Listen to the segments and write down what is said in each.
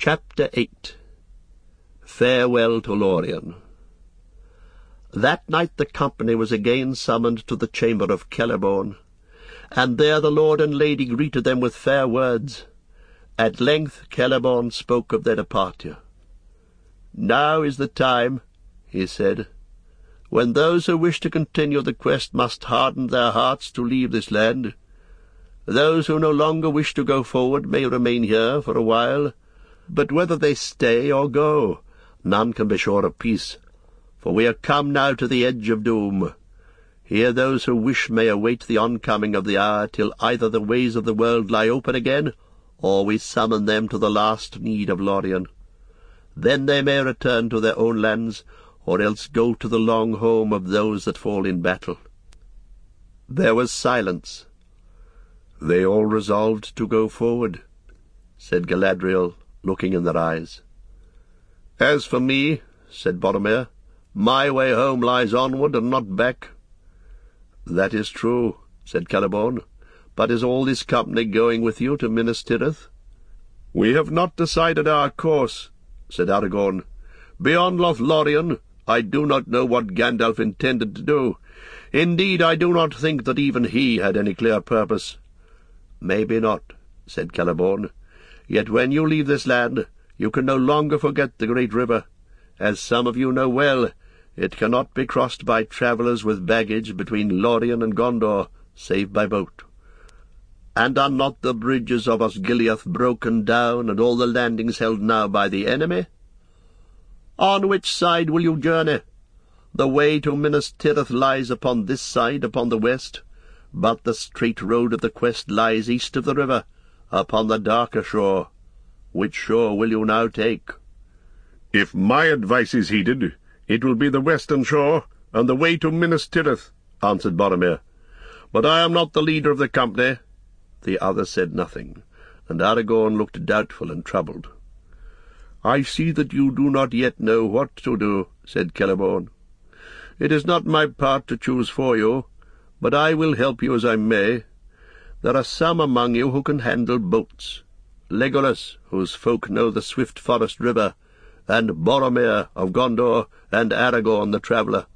Chapter 8. Farewell to Lorien. That night the company was again summoned to the chamber of Celeborn, and there the lord and lady greeted them with fair words. At length Celeborn spoke of their departure. "Now is the time," he said, "when those who wish to continue the quest must harden their hearts to leave this land. Those who no longer wish to go forward may remain here for a while, but whether they stay or go, none can be sure of peace, for we are come now to the edge of doom. Here those who wish may await the oncoming of the hour till either the ways of the world lie open again, or we summon them to the last need of Lorien. Then they may return to their own lands, or else go to the long home of those that fall in battle." There was silence. "They all resolved to go forward," said Galadriel, looking in their eyes. "As for me," said Boromir, "my way home lies onward and not back." "That is true," said Celeborn, "but is all this company going with you to Minas Tirith?" "We have not decided our course," said Aragorn. "Beyond Lothlorien, I do not know what Gandalf intended to do. Indeed, I do not think that even he had any clear purpose." "Maybe not," said Celeborn. "Yet when you leave this land, you can no longer forget the great river. As some of you know well, it cannot be crossed by travellers with baggage between Lorien and Gondor, save by boat. And are not the bridges of Osgiliath broken down, and all the landings held now by the enemy? On which side will you journey? The way to Minas Tirith lies upon this side, upon the west, but the straight road of the quest lies east of the river, upon the darker shore. Which shore will you now take?" "If my advice is heeded, it will be the western shore, and the way to Minas Tirith," answered Boromir. "But I am not the leader of the company." The other said nothing, and Aragorn looked doubtful and troubled. "I see that you do not yet know what to do," said Celeborn. "It is not my part to choose for you, but I will help you as I may. There are some among you who can handle boats. Legolas, whose folk know the swift forest river, and Boromir of Gondor, and Aragorn the traveller."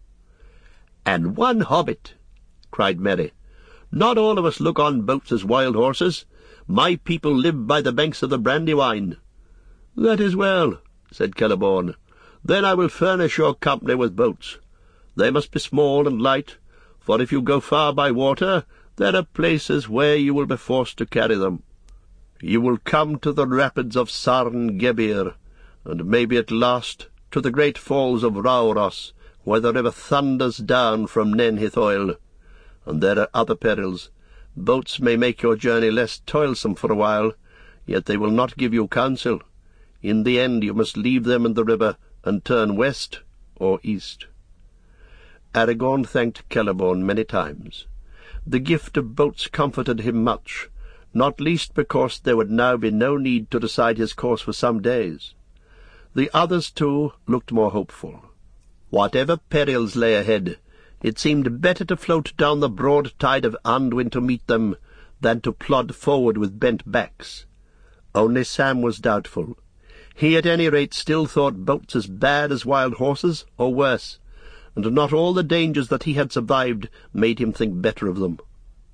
"And one hobbit," cried Merry. "Not all of us look on boats as wild horses. My people live by the banks of the Brandywine." "That is well," said Celeborn. "Then I will furnish your company with boats. They must be small and light, for if you go far by water, there are places where you will be forced to carry them. You will come to the rapids of Sarn Gebir, and maybe at last to the great falls of Rauros, where the river thunders down from Nen Hithoil. And there are other perils. Boats may make your journey less toilsome for a while, yet they will not give you counsel. In the end you must leave them in the river and turn west or east." Aragorn thanked Celeborn many times. The gift of boats comforted him much, not least because there would now be no need to decide his course for some days. The others, too, looked more hopeful. Whatever perils lay ahead, it seemed better to float down the broad tide of Anduin to meet them than to plod forward with bent backs. Only Sam was doubtful. He, at any rate, still thought boats as bad as wild horses, or worse, and not all the dangers that he had survived made him think better of them.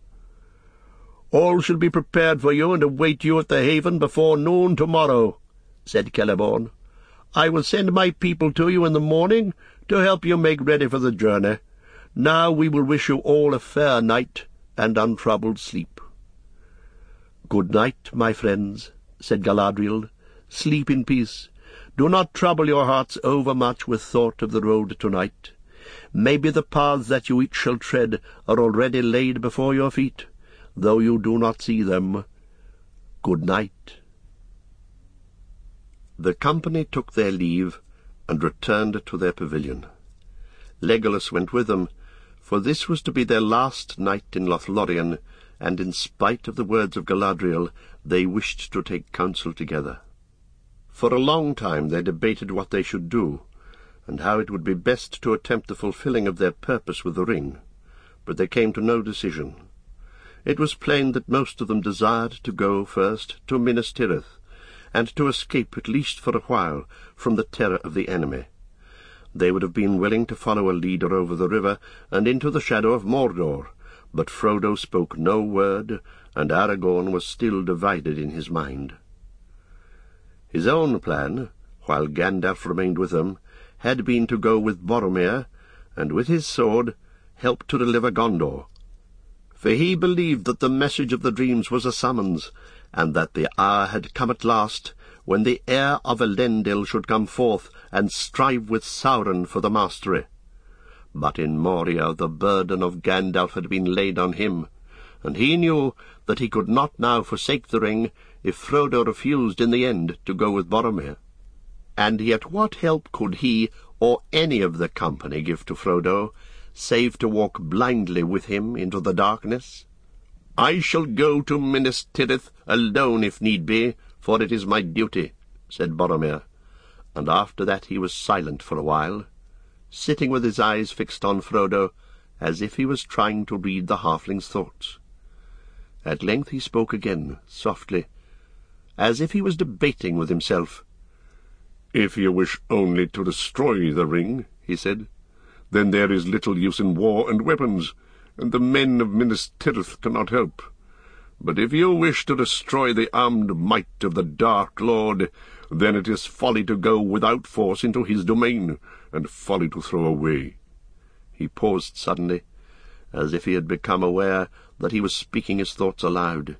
"All shall be prepared for you and await you at the haven before noon tomorrow," said Celeborn. "I will send my people to you in the morning to help you make ready for the journey. Now we will wish you all a fair night and untroubled sleep." "Good night, my friends," said Galadriel. "Sleep in peace. Do not trouble your hearts overmuch with thought of the road tonight. Maybe the paths that you each shall tread are already laid before your feet, though you do not see them. Good night." The company took their leave and returned to their pavilion. Legolas went with them, for this was to be their last night in Lothlorien, and in spite of the words of Galadriel, they wished to take counsel together. For a long time they debated what they should do, and how it would be best to attempt the fulfilling of their purpose with the ring, but they came to no decision. It was plain that most of them desired to go first to Minas Tirith, and to escape at least for a while from the terror of the enemy. They would have been willing to follow a leader over the river and into the shadow of Mordor, but Frodo spoke no word, and Aragorn was still divided in his mind. His own plan, while Gandalf remained with them, had been to go with Boromir, and with his sword help to deliver Gondor. For he believed that the message of the dreams was a summons, and that the hour had come at last when the heir of Elendil should come forth and strive with Sauron for the mastery. But in Moria the burden of Gandalf had been laid on him, and he knew that he could not now forsake the ring if Frodo refused in the end to go with Boromir. And yet what help could he or any of the company give to Frodo, save to walk blindly with him into the darkness? "I shall go to Minas Tirith alone if need be, for it is my duty," said Boromir, and after that he was silent for a while, sitting with his eyes fixed on Frodo, as if he was trying to read the halfling's thoughts. At length he spoke again, softly, as if he was debating with himself. "If you wish only to destroy the ring," he said, "then there is little use in war and weapons, and the men of Minas Tirith cannot help. But if you wish to destroy the armed might of the Dark Lord, then it is folly to go without force into his domain, and folly to throw away." He paused suddenly, as if he had become aware that he was speaking his thoughts aloud.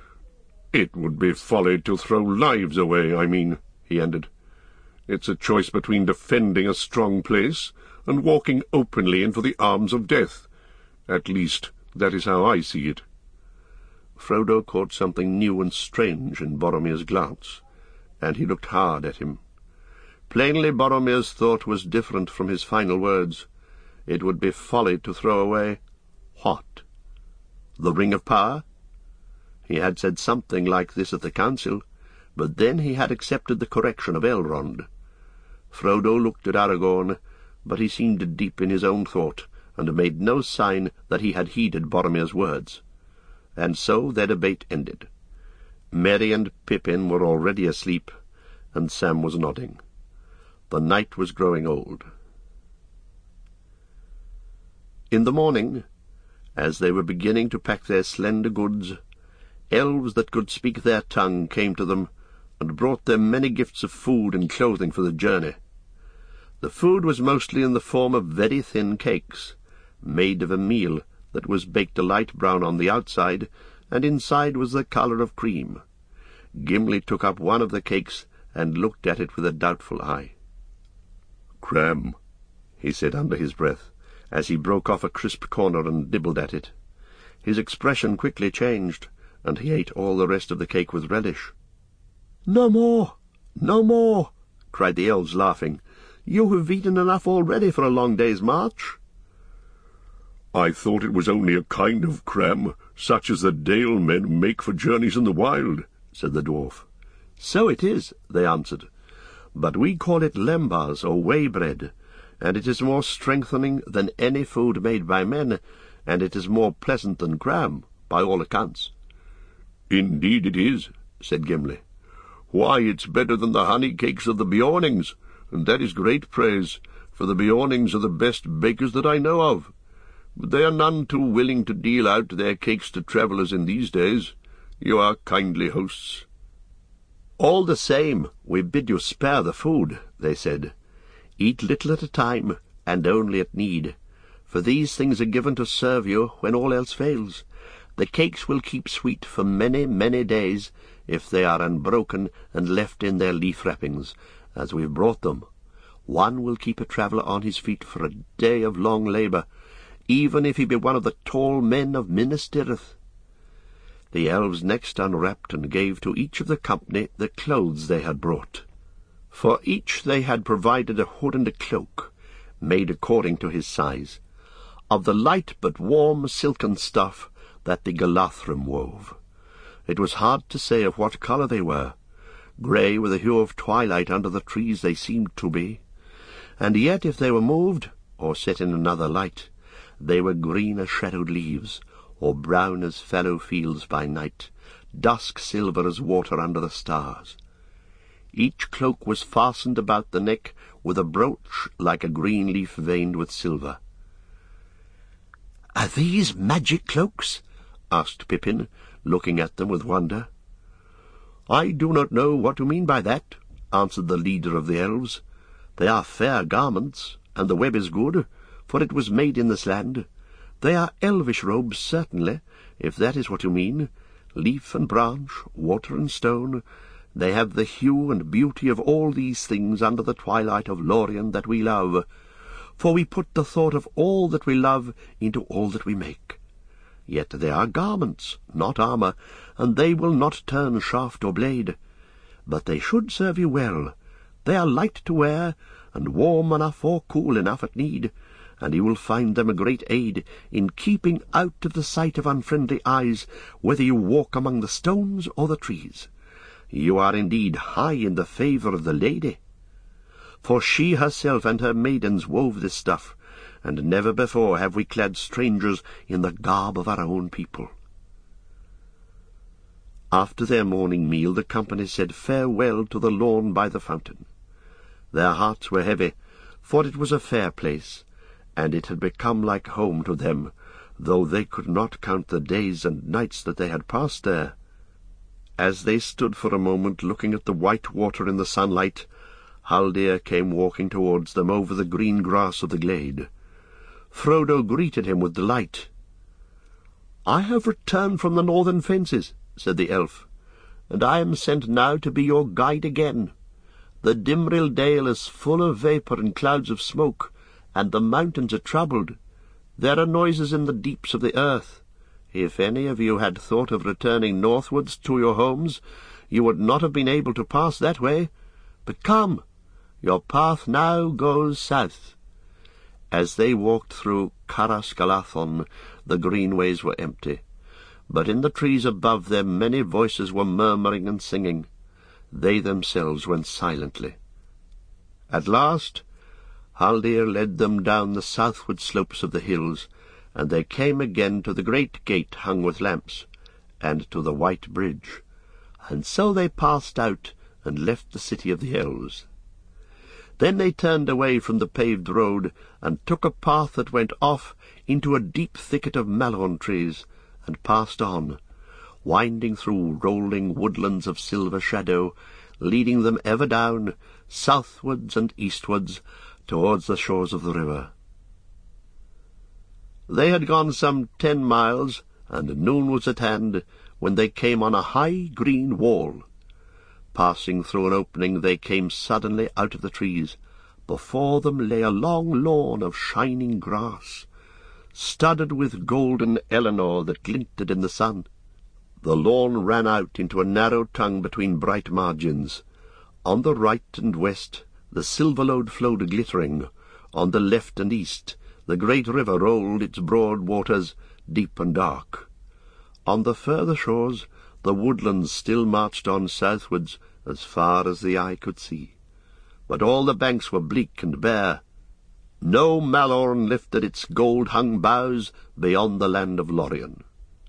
"It would be folly to throw lives away, I mean," he ended. "It's a choice between defending a strong place and walking openly into the arms of death. At least, that is how I see it." Frodo caught something new and strange in Boromir's glance, and he looked hard at him. Plainly Boromir's thought was different from his final words. It would be folly to throw away what? The Ring of Power? He had said something like this at the council, but then he had accepted the correction of Elrond. Frodo looked at Aragorn, but he seemed deep in his own thought, and made no sign that he had heeded Boromir's words. And so their debate ended. Merry and Pippin were already asleep, and Sam was nodding. The night was growing old. In the morning, as they were beginning to pack their slender goods, elves that could speak their tongue came to them, and brought them many gifts of food and clothing for the journey. The food was mostly in the form of very thin cakes, made of a meal that was baked a light brown on the outside, and inside was the colour of cream. Gimli took up one of the cakes and looked at it with a doubtful eye. "Cram," he said under his breath, as he broke off a crisp corner and nibbled at it. His expression quickly changed, and he ate all the rest of the cake with relish. "No more! No more!" cried the elves, laughing. "You have eaten enough already for a long day's march." "I thought it was only a kind of cram, such as the Dale men make for journeys in the wild," said the dwarf. "So it is," they answered, "but we call it lembas, or whey bread, and it is more strengthening than any food made by men, and it is more pleasant than cram, by all accounts." "Indeed it is," said Gimli. "Why, it's better than the honey cakes of the Beornings, and that is great praise, for the Beornings are the best bakers that I know of. But they are none too willing to deal out their cakes to travellers in these days. You are kindly hosts." "All the same, we bid you spare the food," they said. "Eat little at a time, and only at need, for these things are given to serve you when all else fails. The cakes will keep sweet for many, many days, if they are unbroken and left in their leaf wrappings, as we've brought them. One will keep a traveller on his feet for a day of long labour, even if he be one of the tall men of Minas Tirith." The elves next unwrapped and gave to each of the company the clothes they had brought. For each they had provided a hood and a cloak, made according to his size, of the light but warm silken stuff that the Galathrim wove. It was hard to say of what colour they were. Grey with the hue of twilight under the trees they seemed to be, and yet if they were moved, or set in another light, they were green as shadowed leaves, or brown as fallow fields by night, dusk silver as water under the stars. Each cloak was fastened about the neck with a brooch like a green leaf veined with silver. "Are these magic cloaks?" asked Pippin, looking at them with wonder. "I do not know what you mean by that," answered the leader of the elves. "They are fair garments, and the web is good, for it was made in this land. They are elvish robes, certainly, if that is what you mean. Leaf and branch, water and stone, they have the hue and beauty of all these things under the twilight of Lorien that we love, for we put the thought of all that we love into all that we make. Yet they are garments, not armour, and they will not turn shaft or blade. But they should serve you well. They are light to wear, and warm enough or cool enough at need, and you will find them a great aid in keeping out of the sight of unfriendly eyes, whether you walk among the stones or the trees. You are indeed high in the favour of the lady. For she herself and her maidens wove this stuff, and never before have we clad strangers in the garb of our own people." After their morning meal the company said farewell to the lawn by the fountain. Their hearts were heavy, for it was a fair place, and it had become like home to them, though they could not count the days and nights that they had passed there. As they stood for a moment looking at the white water in the sunlight, Haldir came walking towards them over the green grass of the glade. Frodo greeted him with delight. "I have returned from the northern fences," said the elf, "and I am sent now to be your guide again. The Dimril Dale is full of vapour and clouds of smoke, and the mountains are troubled. There are noises in the deeps of the earth. If any of you had thought of returning northwards to your homes, you would not have been able to pass that way. But come, your path now goes south." As they walked through Carascalathon, the greenways were empty, but in the trees above them many voices were murmuring and singing. They themselves went silently. At last Haldir led them down the southward slopes of the hills, and they came again to the great gate hung with lamps, and to the white bridge, and so they passed out and left the city of the elves. Then they turned away from the paved road, and took a path that went off into a deep thicket of malhorn trees, and passed on, winding through rolling woodlands of silver shadow, leading them ever down, southwards and eastwards, towards the shores of the river. They had gone some 10 miles, and noon was at hand, when they came on a high green wall. Passing through an opening, they came suddenly out of the trees. Before them lay a long lawn of shining grass, studded with golden Elenor that glinted in the sun. The lawn ran out into a narrow tongue between bright margins. On the right and west the Silverlode flowed glittering. On the left and east the great river rolled its broad waters, deep and dark. On the further shores the woodlands still marched on southwards as far as the eye could see. But all the banks were bleak and bare. No Malorn lifted its gold-hung boughs beyond the land of Lorien.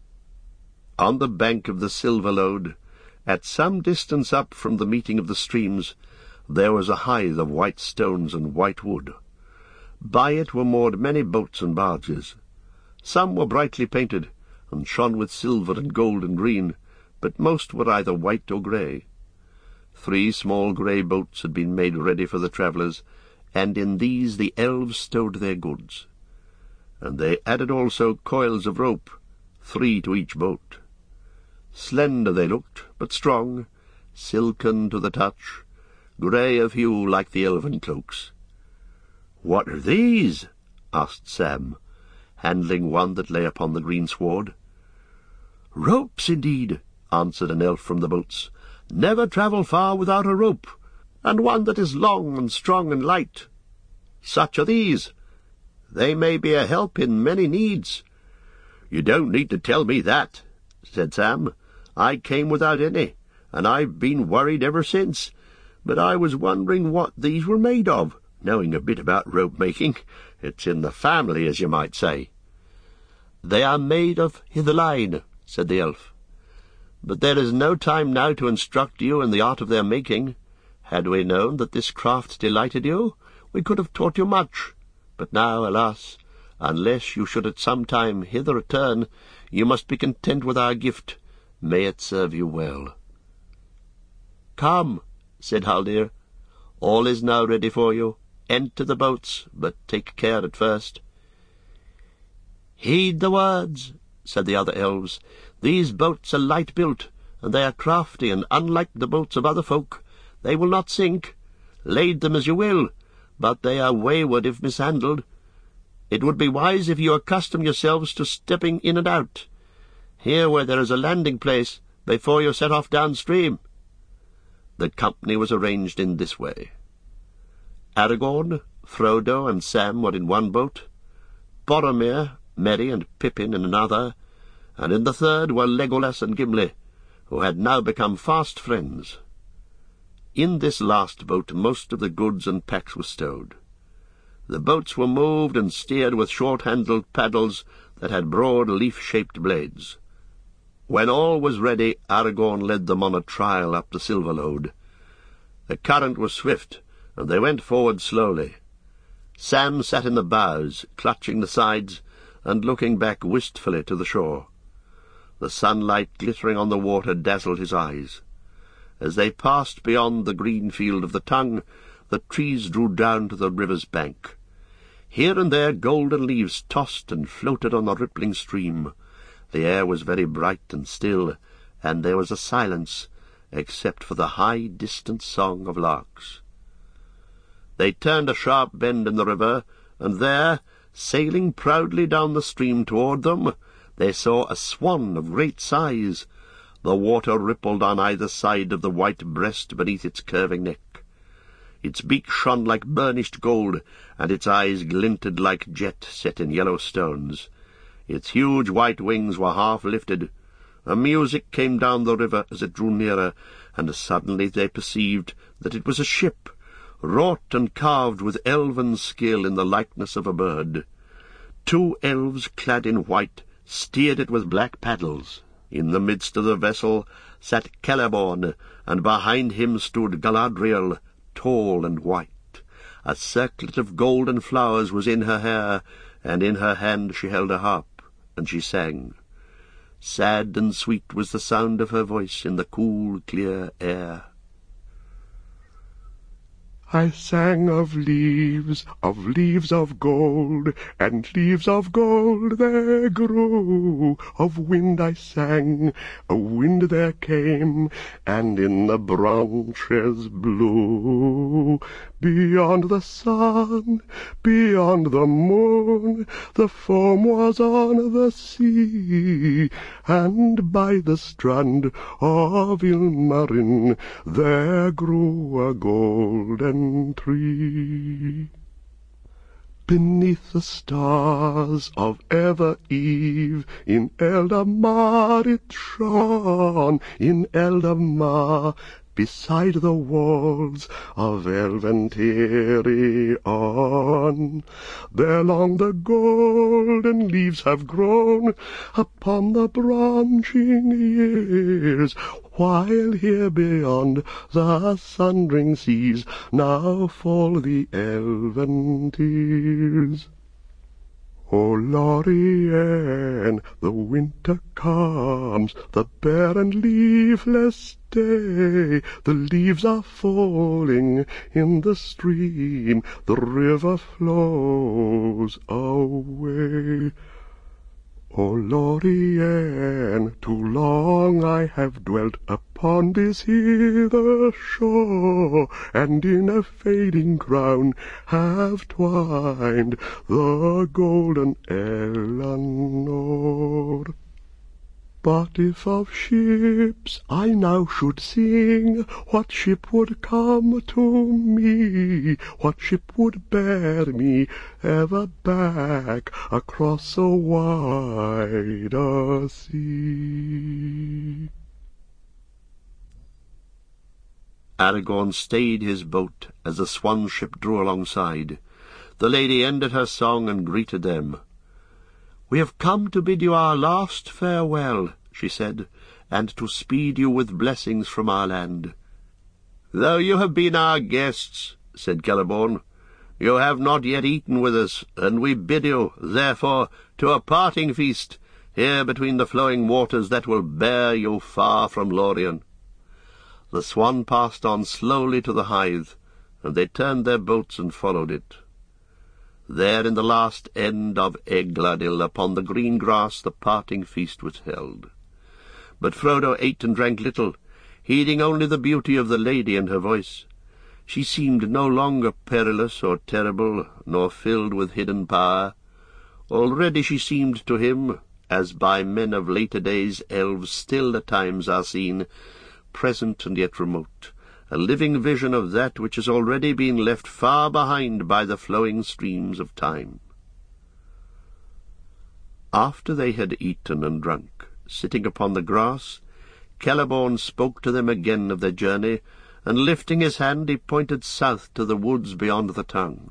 On the bank of the Silverlode, at some distance up from the meeting of the streams, there was a hithe of white stones and white wood. By it were moored many boats and barges. Some were brightly painted, and shone with silver and gold and green, but most were either white or grey. 3 small grey boats had been made ready for the travellers, and in these the elves stowed their goods. And they added also coils of rope, 3 to each boat. Slender they looked, but strong, silken to the touch, grey of hue like the elven cloaks. "What are these?" asked Sam, handling one that lay upon the greensward. "Ropes, indeed," answered an elf from the boats. "Never travel far without a rope, and one that is long and strong and light. Such are these. They may be a help in many needs." "You don't need to tell me that," said Sam. "I came without any, and I've been worried ever since. But I was wondering what these were made of, knowing a bit about rope-making. It's in the family, as you might say." "They are made of hitherline," said the elf. "But there is no time now to instruct you in the art of their making. Had we known that this craft delighted you, we could have taught you much. But now, alas, unless you should at some time hither return, you must be content with our gift. May it serve you well." "Come," said Haldir. "All is now ready for you. Enter the boats, but take care at first." "Heed the words," said the other elves. "These boats are light-built, and they are crafty, and unlike the boats of other folk. They will not sink. Lade them as you will, but they are wayward if mishandled. It would be wise if you accustom yourselves to stepping in and out, here where there is a landing-place, before you set off downstream." The company was arranged in this way. Aragorn, Frodo, and Sam were in one boat, Boromir, Merry, and Pippin in another, and in the third were Legolas and Gimli, who had now become fast friends. In this last boat most of the goods and packs were stowed. The boats were moved and steered with short-handled paddles that had broad leaf-shaped blades. When all was ready, Aragorn led them on a trial up the Silverlode. The current was swift, and they went forward slowly. Sam sat in the bows, clutching the sides, and looking back wistfully to the shore. The sunlight glittering on the water dazzled his eyes. As they passed beyond the green field of the Tongue, the trees drew down to the river's bank. Here and there golden leaves tossed and floated on the rippling stream. The air was very bright and still, and there was a silence, except for the high, distant song of larks. They turned a sharp bend in the river, and there, sailing proudly down the stream toward them, they saw a swan of great size. The water rippled on either side of the white breast beneath its curving neck. Its beak shone like burnished gold, and its eyes glinted like jet set in yellow stones. Its huge white wings were half lifted. A music came down the river as it drew nearer, and suddenly they perceived that it was a ship, wrought and carved with elven skill in the likeness of a bird. 2 elves clad in white steered it with black paddles. In the midst of the vessel sat Celeborn, and behind him stood Galadriel, tall and white. A circlet of golden flowers was in her hair, and in her hand she held a harp, and she sang. Sad and sweet was the sound of her voice in the cool, clear air. I sang of leaves of gold, and leaves of gold there grew. Of wind I sang, a wind there came, and in the branches blew. Beyond the sun, beyond the moon, the foam was on the sea, and by the strand of Ilmarin there grew a golden tree. Beneath the stars of ever eve, in Eldamar it shone, in Eldamar, beside the walls of elven Tirion. There long the golden leaves have grown upon the branching years, while here beyond the sundering seas now fall the elven tears. O Lorien, the winter comes, the bare and leafless day. The leaves are falling in the stream, the river flows away. O Lorien, too long I have dwelt upon this hither shore, and in a fading crown have twined the golden Elanor. But if of ships I now should sing, what ship would come to me? What ship would bear me ever back across a wider sea? Aragorn stayed his boat as the swan ship drew alongside. The lady ended her song and greeted them. "We have come to bid you our last farewell," she said, "and to speed you with blessings from our land. "Though you have been our guests," said Celeborn, "you have not yet eaten with us, and we bid you, therefore, to a parting feast, here between the flowing waters that will bear you far from Lorien." The Swan passed on slowly to the Hythe, and they turned their boats and followed it. There in the last end of Egladil, upon the green grass, the parting feast was held. But Frodo ate and drank little, heeding only the beauty of the lady and her voice. She seemed no longer perilous or terrible, nor filled with hidden power. Already she seemed to him, as by men of later days elves still at times are seen, present and yet remote, a living vision of that which has already been left far behind by the flowing streams of time. After they had eaten and drunk, sitting upon the grass, Celeborn spoke to them again of their journey, and lifting his hand he pointed south to the woods beyond the Tongue.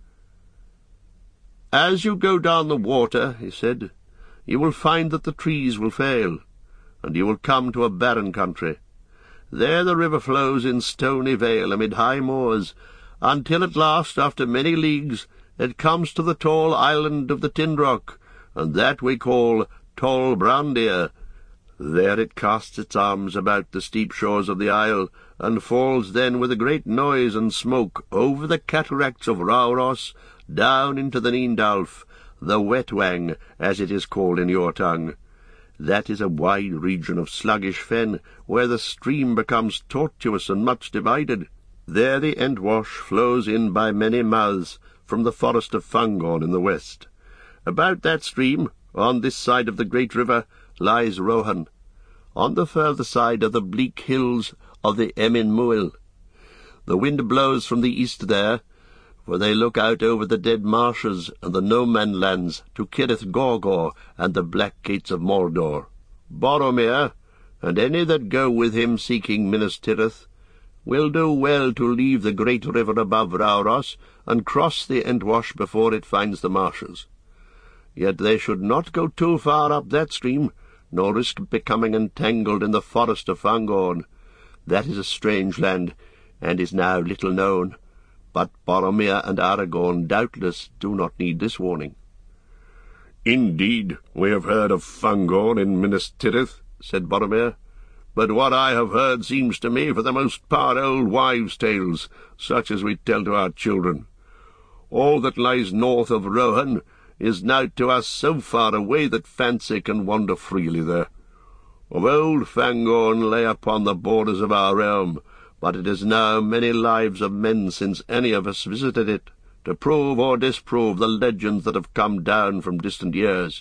"As you go down the water," he said, "you will find that the trees will fail, and you will come to a barren country. There the river flows in stony vale amid high moors, until at last, after many leagues, it comes to the tall island of the Tindrock, and that we call Tol Brandir. There it casts its arms about the steep shores of the isle, and falls then with a great noise and smoke over the cataracts of Rauros, down into the Nindalf, the Wetwang, as it is called in your tongue. That is a wide region of sluggish fen, where the stream becomes tortuous and much divided. There the Entwash flows in by many mouths from the forest of Fangorn in the west. About that stream, on this side of the great river, lies Rohan. On the further side are the bleak hills of the Emin Muil. The wind blows from the east there, for they look out over the dead marshes and the no-man lands to Cirith Gorgor and the black gates of Mordor. Boromir, and any that go with him seeking Minas Tirith, will do well to leave the great river above Rauros and cross the Entwash before it finds the marshes. Yet they should not go too far up that stream, nor risk becoming entangled in the forest of Fangorn. That is a strange land, and is now little known. But Boromir and Aragorn doubtless do not need this warning." "Indeed, we have heard of Fangorn in Minas Tirith," said Boromir, "but what I have heard seems to me for the most part old wives' tales, such as we tell to our children. All that lies north of Rohan is now to us so far away that fancy can wander freely there. Of old, Fangorn lay upon the borders of our realm, but it is now many lives of men since any of us visited it, to prove or disprove the legends that have come down from distant years.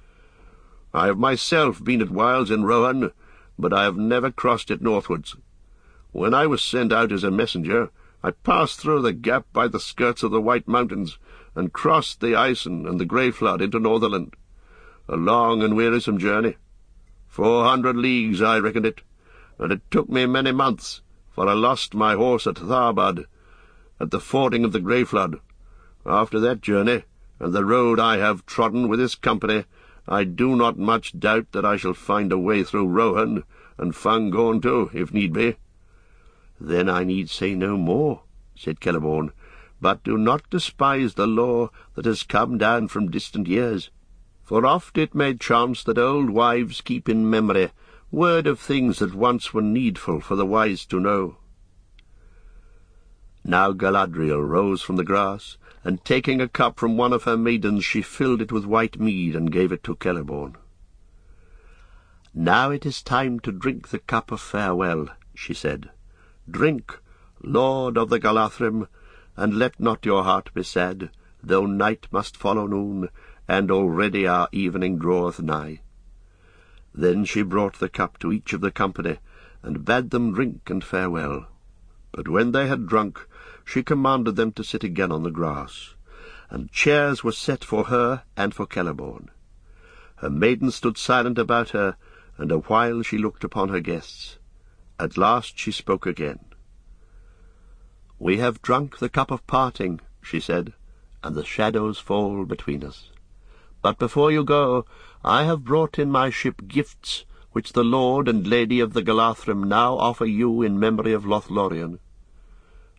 I have myself been at whiles in Rohan, but I have never crossed it northwards. When I was sent out as a messenger, I passed through the gap by the skirts of the White Mountains, and crossed the Ison and the Grey Flood into Northerland. A long and wearisome journey. 400 leagues I reckoned it, and it took me many months, for I lost my horse at Tharbad, at the fording of the Grey Flood. After that journey, and the road I have trodden with this company, I do not much doubt that I shall find a way through Rohan, and Fangorn too, if need be." "Then I need say no more," said Celeborn, "but do not despise the lore that has come down from distant years, for oft it may chance that old wives keep in memory word of things that once were needful for the wise to know." Now Galadriel rose from the grass, and taking a cup from one of her maidens, she filled it with white mead and gave it to Celeborn. "Now it is time to drink the cup of farewell," she said. "Drink, Lord of the Galathrim, and let not your heart be sad, though night must follow noon, and already our evening draweth nigh." Then she brought the cup to each of the company, and bade them drink and farewell. But when they had drunk, she commanded them to sit again on the grass, and chairs were set for her and for Celeborn. Her maidens stood silent about her, and a while she looked upon her guests. At last she spoke again. "We have drunk the cup of parting," she said, "and the shadows fall between us. But before you go, I have brought in my ship gifts, which the Lord and Lady of the Galathrim now offer you in memory of Lothlorien.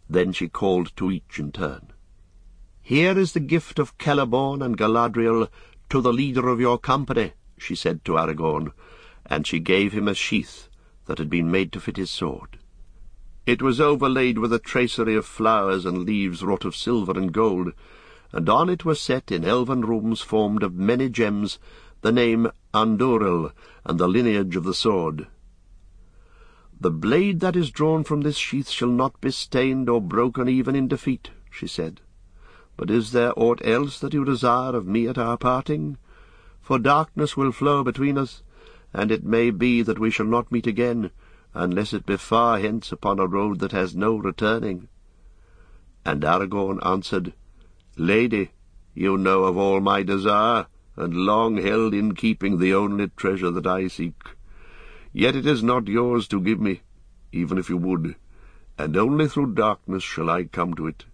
Then she called to each in turn. "Here is the gift of Celeborn and Galadriel to the leader of your company," she said to Aragorn, and she gave him a sheath that had been made to fit his sword. It was overlaid with a tracery of flowers and leaves wrought of silver and gold, and on it was set in elven runes formed of many gems the name Andúril and the lineage of the sword. "The blade that is drawn from this sheath shall not be stained or broken even in defeat," she said. "But is there aught else that you desire of me at our parting? For darkness will flow between us, and it may be that we shall not meet again, unless it be far hence upon a road that has no returning." And Aragorn answered, "Lady, you know of all my desire, and long held in keeping the only treasure that I seek. Yet it is not yours to give me, even if you would, and only through darkness shall I come to it."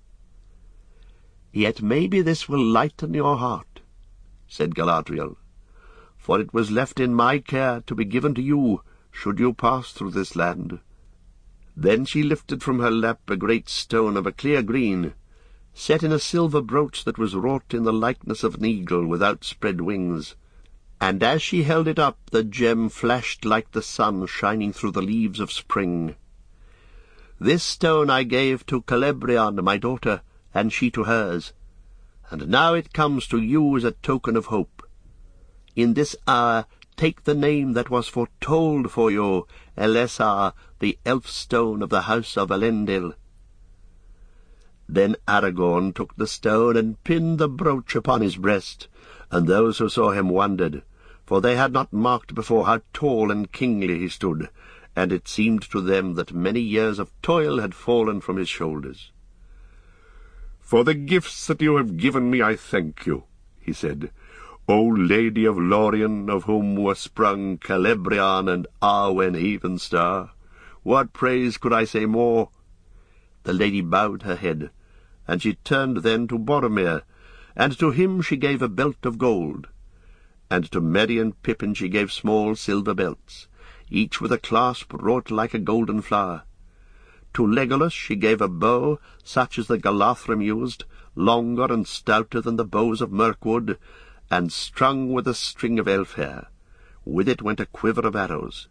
"Yet maybe this will lighten your heart," said Galadriel, "for it was left in my care to be given to you, should you pass through this land." Then she lifted from her lap a great stone of a clear green, set in a silver brooch that was wrought in the likeness of an eagle with outspread wings, and as she held it up the gem flashed like the sun shining through the leaves of spring. "This stone I gave to Celebrian, my daughter, and she to hers, and now it comes to you as a token of hope. In this hour take the name that was foretold for you, Elessar, the elf stone of the house of Elendil." Then Aragorn took the stone and pinned the brooch upon his breast, and those who saw him wondered, for they had not marked before how tall and kingly he stood, and it seemed to them that many years of toil had fallen from his shoulders. "For the gifts that you have given me I thank you," he said, "O Lady of Lorien, of whom were sprung Celebrian and Arwen Evenstar. What praise could I say more?" The lady bowed her head, and she turned then to Boromir, and to him she gave a belt of gold. And to Merry and Pippin she gave small silver belts, each with a clasp wrought like a golden flower. To Legolas she gave a bow, such as the Galathrim used, longer and stouter than the bows of Mirkwood, and strung with a string of elf hair. With it went a quiver of arrows.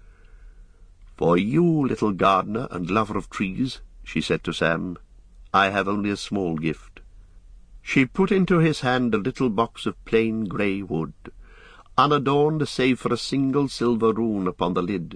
"For you, little gardener and lover of trees," she said to Sam, "I have only a small gift." She put into his hand a little box of plain grey wood, unadorned save for a single silver rune upon the lid.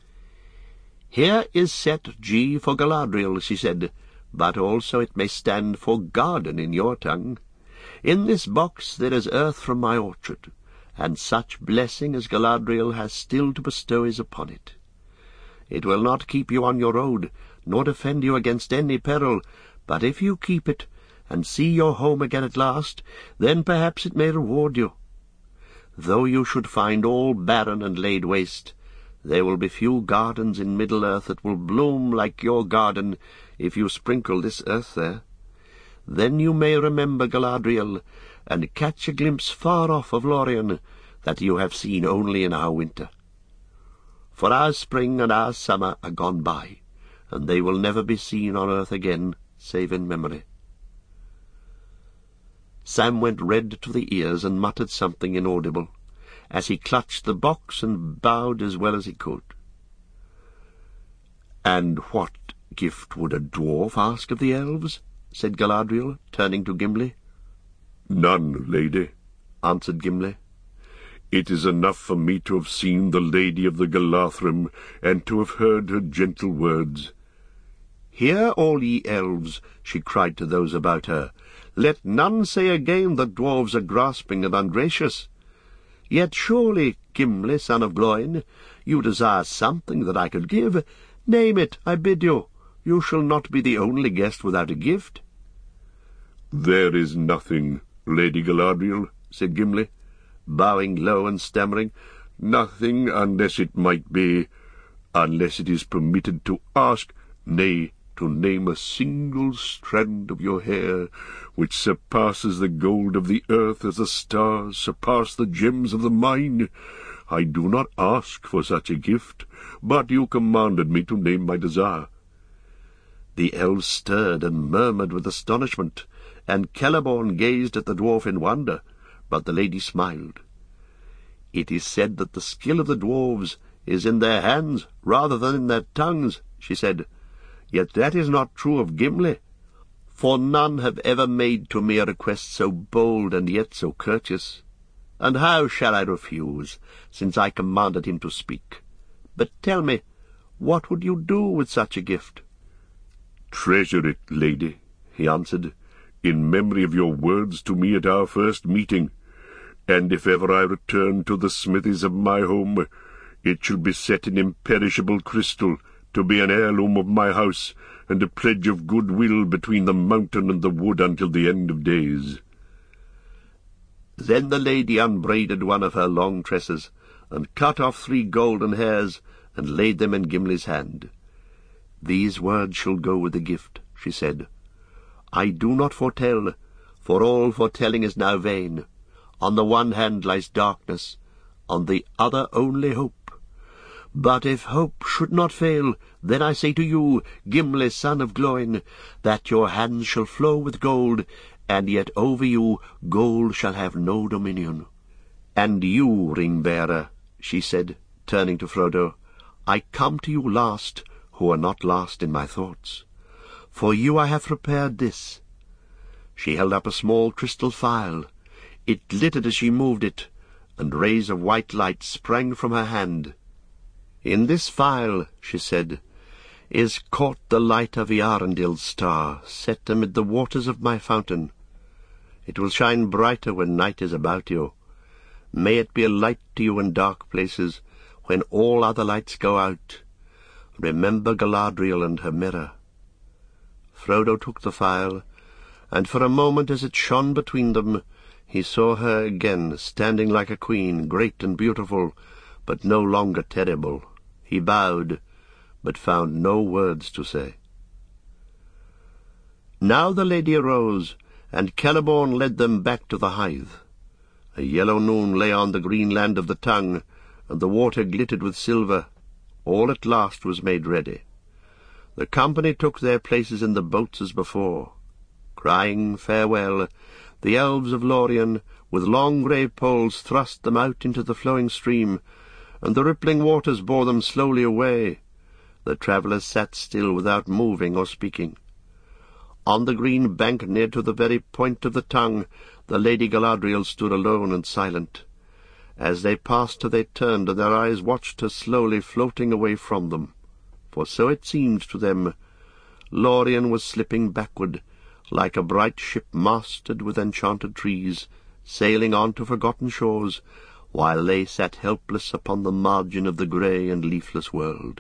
"Here is set G for Galadriel," she said, "but also it may stand for garden in your tongue. In this box there is earth from my orchard, and such blessing as Galadriel has still to bestow is upon it. It will not keep you on your road, nor defend you against any peril, but if you keep it, and see your home again at last, then perhaps it may reward you. Though you should find all barren and laid waste, there will be few gardens in Middle-earth that will bloom like your garden if you sprinkle this earth there. Then you may remember Galadriel, and catch a glimpse far off of Lorien that you have seen only in our winter. For our spring and our summer are gone by, and they will never be seen on earth again, save in memory." Sam went red to the ears and muttered something inaudible, as he clutched the box and bowed as well as he could. "And what gift would a dwarf ask of the elves?" said Galadriel, turning to Gimli. "None, lady," answered Gimli. "It is enough for me to have seen the Lady of the Galathrim, and to have heard her gentle words." "Hear, all ye elves," she cried to those about her. "Let none say again that dwarves are grasping and ungracious. Yet surely, Gimli, son of Gloin, you desire something that I could give. Name it, I bid you. You shall not be the only guest without a gift." "There is nothing, Lady Galadriel," said Gimli, bowing low and stammering. "Nothing, unless it might be, unless it is permitted to ask, nay, to name a single strand of your hair, which surpasses the gold of the earth as the stars surpass the gems of the mine. I do not ask for such a gift, but you commanded me to name my desire." The elves stirred and murmured with astonishment, and Celeborn gazed at the dwarf in wonder, but the lady smiled. "It is said that the skill of the dwarves is in their hands rather than in their tongues," she said. "Yet that is not true of Gimli, for none have ever made to me a request so bold and yet so courteous. And how shall I refuse, since I commanded him to speak? But tell me, what would you do with such a gift?" "Treasure it, lady," he answered, "in memory of your words to me at our first meeting. And if ever I return to the smithies of my home, it shall be set in imperishable crystal, to be an heirloom of my house, and a pledge of goodwill between the mountain and the wood until the end of days." Then the lady unbraided one of her long tresses, and cut off 3 golden hairs, and laid them in Gimli's hand. "These words shall go with the gift," she said. "I do not foretell, for all foretelling is now vain. On the one hand lies darkness, on the other only hope. But if hope should not fail, then I say to you, Gimli, son of Gloin, that your hands shall flow with gold, and yet over you gold shall have no dominion. And you, ring-bearer," she said, turning to Frodo, "I come to you last, who are not last in my thoughts. For you I have prepared this." She held up a small crystal phial. It glittered as she moved it, and rays of white light sprang from her hand. "In this phial," she said, "is caught the light of Earendil's star, set amid the waters of my fountain. It will shine brighter when night is about you. May it be a light to you in dark places, when all other lights go out. Remember Galadriel and her mirror." Frodo took the phial, and for a moment as it shone between them, he saw her again, standing like a queen, great and beautiful, but no longer terrible. He bowed, but found no words to say. Now the lady arose, and Celeborn led them back to the Hithe. A yellow noon lay on the green land of the Tongue, and the water glittered with silver. All at last was made ready. The company took their places in the boats as before. Crying farewell, the elves of Lorien, with long grey poles, thrust them out into the flowing stream, and the rippling waters bore them slowly away. The travellers sat still without moving or speaking. On the green bank near to the very point of the Tongue, the Lady Galadriel stood alone and silent. As they passed her they turned, and their eyes watched her slowly floating away from them. For so it seemed to them. Lorien was slipping backward, like a bright ship masted with enchanted trees, sailing on to forgotten shores, while they sat helpless upon the margin of the grey and leafless world.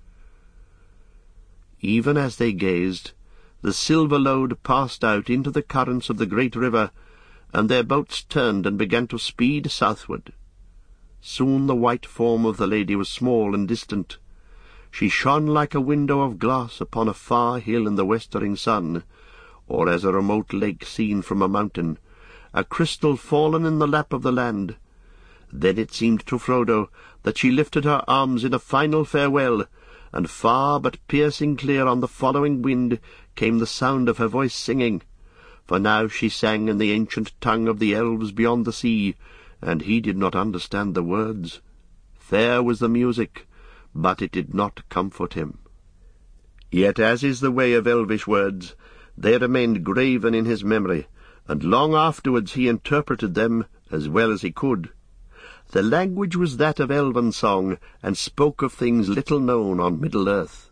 Even as they gazed, the silver load passed out into the currents of the great river, and their boats turned and began to speed southward. Soon the white form of the lady was small and distant. She shone like a window of glass upon a far hill in the westering sun, or as a remote lake seen from a mountain, a crystal fallen in the lap of the land. Then it seemed to Frodo that she lifted her arms in a final farewell, and far but piercing clear on the following wind came the sound of her voice singing. For now she sang in the ancient tongue of the elves beyond the sea, and he did not understand the words. Fair was the music, but it did not comfort him. Yet, as is the way of elvish words, they remained graven in his memory, and long afterwards he interpreted them as well as he could. The language was that of elven song, and spoke of things little known on Middle-earth.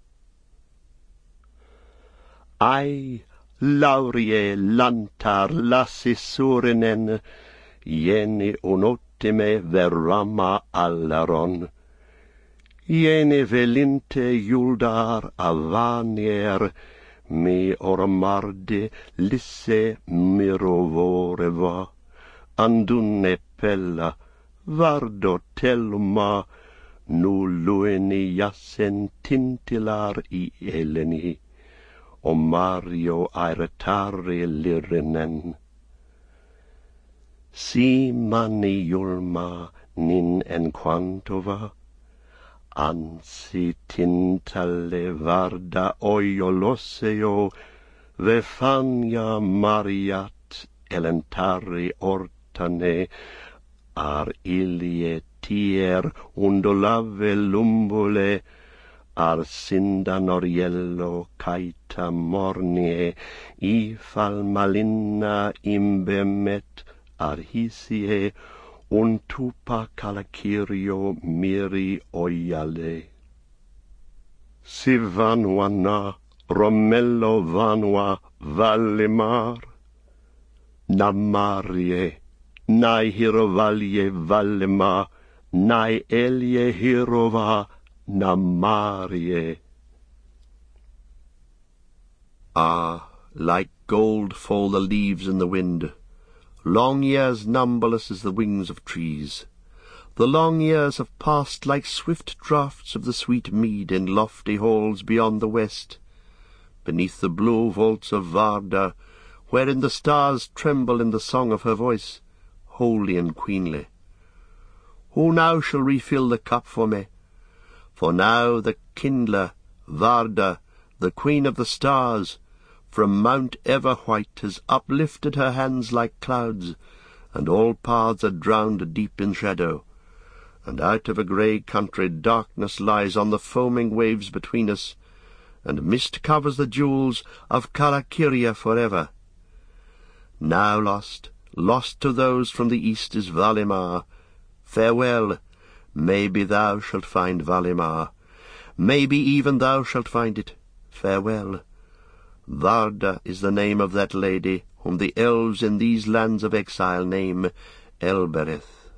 Ai, laurie lantar lassis surinen, jeni unottime verrama allaron. Jeni velinte juldar avanier, me ormarde lisse mirovoreva, andunne pella, vardo telma, nu lueni jassen tintilar I eleni, o Mario airetare lirinen. Si mani julma nin en quantova, Ansi tintale varda oioloseo, vefania mariat elentari ortane, ar ilie tier undolave lumbule, ar sinda noriello caita mornie, ifal malinna imbemet ar hisie, untupa calacirio miri oiale. Si vanua na, Romello vanua Vallemar, Namarie, nai hirovalie Vallema, nai elie hirova Namarie. Ah, like gold fall the leaves in the wind, long years numberless as the wings of trees. The long years have passed like swift draughts of the sweet mead in lofty halls beyond the west, beneath the blue vaults of Varda, wherein the stars tremble in the song of her voice, holy and queenly. Who now shall refill the cup for me? For now the kindler, Varda, the queen of the stars, from Mount Everwhite has uplifted her hands like clouds, and all paths are drowned deep in shadow. And out of a grey country darkness lies on the foaming waves between us, and mist covers the jewels of Calaciria forever. Now lost, lost to those from the east is Valimar. Farewell, maybe thou shalt find Valimar. Maybe even thou shalt find it. Farewell. Varda is the name of that lady whom the elves in these lands of exile name Elbereth.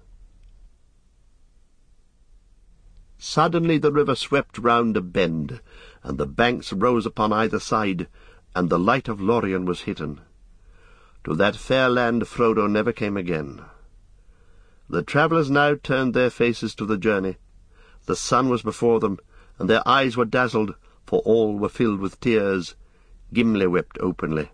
Suddenly the river swept round a bend, and the banks rose upon either side, and the light of Lorien was hidden. To that fair land Frodo never came again. The travellers now turned their faces to the journey. The sun was before them, and their eyes were dazzled, for all were filled with tears. Gimli wept openly.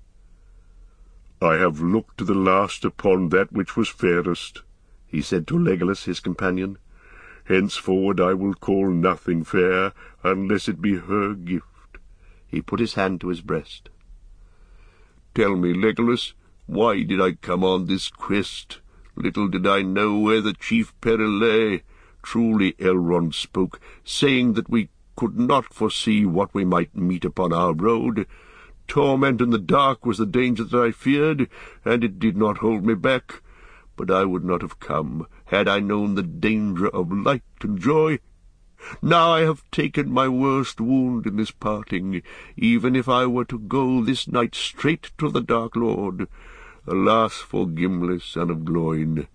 "I have looked to the last upon that which was fairest," he said to Legolas, his companion. "Henceforward I will call nothing fair, unless it be her gift." He put his hand to his breast. "Tell me, Legolas, why did I come on this quest? Little did I know where the chief peril lay. Truly Elrond spoke, saying that we could not foresee what we might meet upon our road. Torment in the dark was the danger that I feared, and it did not hold me back. But I would not have come, had I known the danger of light and joy. Now I have taken my worst wound in this parting, even if I were to go this night straight to the Dark Lord. Alas for Gimli, son of Gloin!"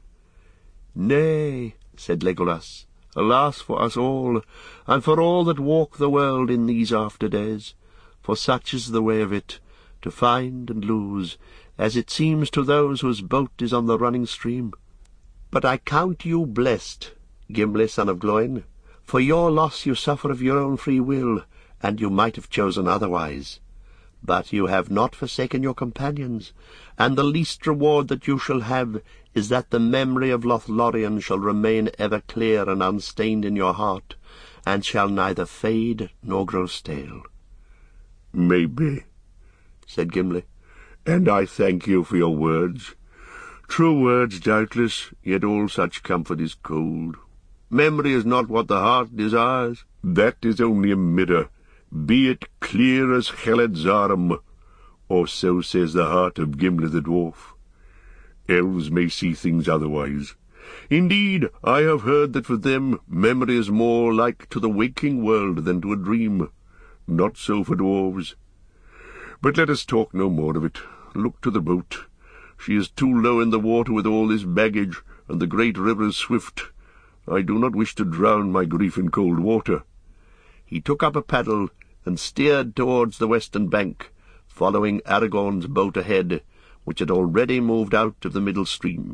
"Nay," said Legolas, "alas for us all, and for all that walk the world in these after days. For such is the way of it, to find and lose, as it seems to those whose boat is on the running stream. But I count you blessed, Gimli, son of Gloin. For your loss you suffer of your own free will, and you might have chosen otherwise. But you have not forsaken your companions, and the least reward that you shall have is that the memory of Lothlorien shall remain ever clear and unstained in your heart, and shall neither fade nor grow stale." "Maybe," said Gimli, "and I thank you for your words. True words, doubtless, yet all such comfort is cold. Memory is not what the heart desires. That is only a mirror, be it clear as Heled-Zarum, or so says the heart of Gimli the dwarf. Elves may see things otherwise. Indeed, I have heard that for them memory is more like to the waking world than to a dream. Not so for dwarves. But let us talk no more of it. Look to the boat. She is too low in the water with all this baggage, and the great river is swift. I do not wish to drown my grief in cold water." He took up a paddle and steered towards the western bank, following Aragorn's boat ahead, which had already moved out of the middle stream.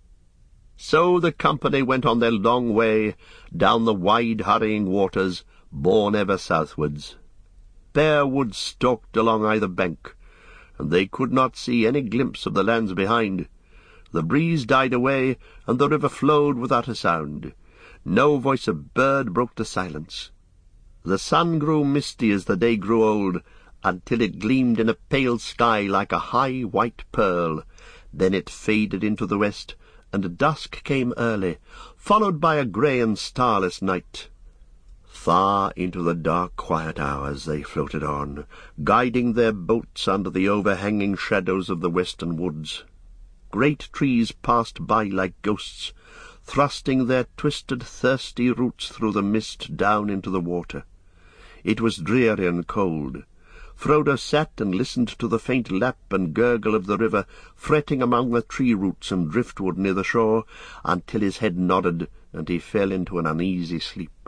So the company went on their long way down the wide hurrying waters, borne ever southwards. Bare woods stalked along either bank, and they could not see any glimpse of the lands behind. The breeze died away, and the river flowed without a sound. No voice of bird broke the silence. The sun grew misty as the day grew old, until it gleamed in a pale sky like a high white pearl. Then it faded into the west, and dusk came early, followed by a grey and starless night. Far into the dark quiet hours they floated on, guiding their boats under the overhanging shadows of the western woods. Great trees passed by like ghosts, thrusting their twisted, thirsty roots through the mist down into the water. It was dreary and cold. Frodo sat and listened to the faint lap and gurgle of the river fretting among the tree roots and driftwood near the shore, until his head nodded and he fell into an uneasy sleep.